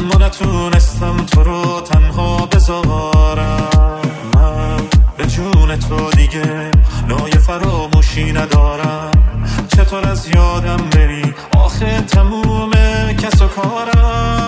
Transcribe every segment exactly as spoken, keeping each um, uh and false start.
اما نتونستم تو رو تنها بذارم. من به جون تو دیگه نوع فراموشی ندارم. چطور از یادم بری آخه تموم کس و کارم.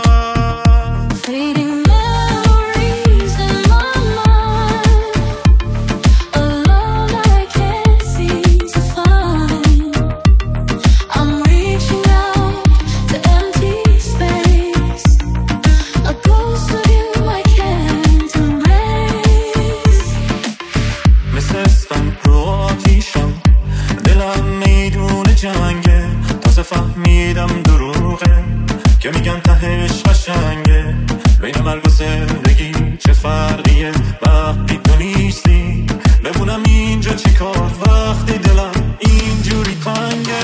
جنگه تازه فهمیدم دروغه که میگن تهش قشنگه. بین مرگ و زندگی چه فرقیه وقتی تو نیستی؟ بمونم اینجا چی کار وقتی دلم اینجوری تنگه.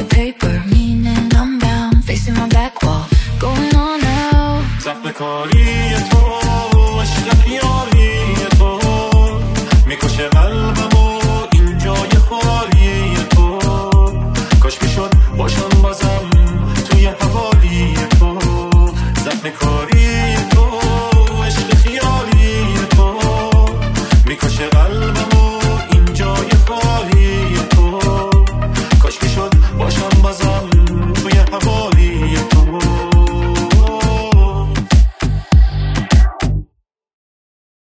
Calling